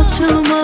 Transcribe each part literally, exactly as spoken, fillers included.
açılma.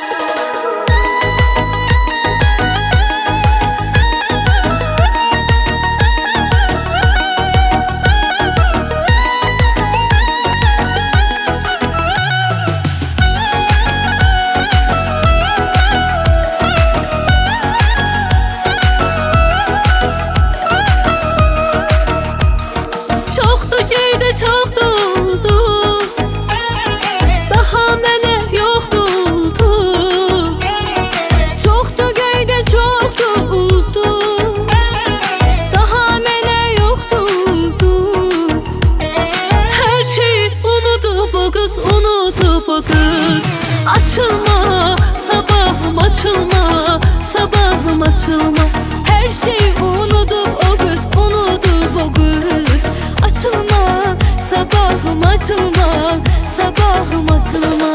Çoxdur geydə çoxdur ulduz, daha mənə yoxdur ulduz. Çoxdur geydə çoxdur ulduz, daha mənə yoxdur ulduz. Hər şey unudub o qız, unudub o qız. Açılma, sabahım açılma, sabahım açılma. Hər şey unudub o qız, unudub o qız. Açılma, sabahım açılma, sabahım açılma.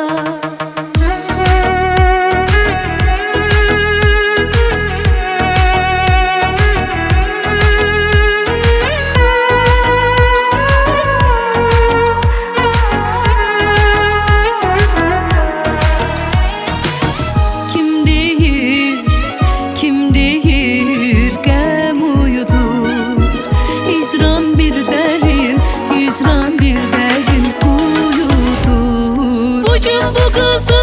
Kim deyir, kim deyir qəm uyudur. Hicran bir dərin, hicran bir dərin quyudur. Bugün bu qızı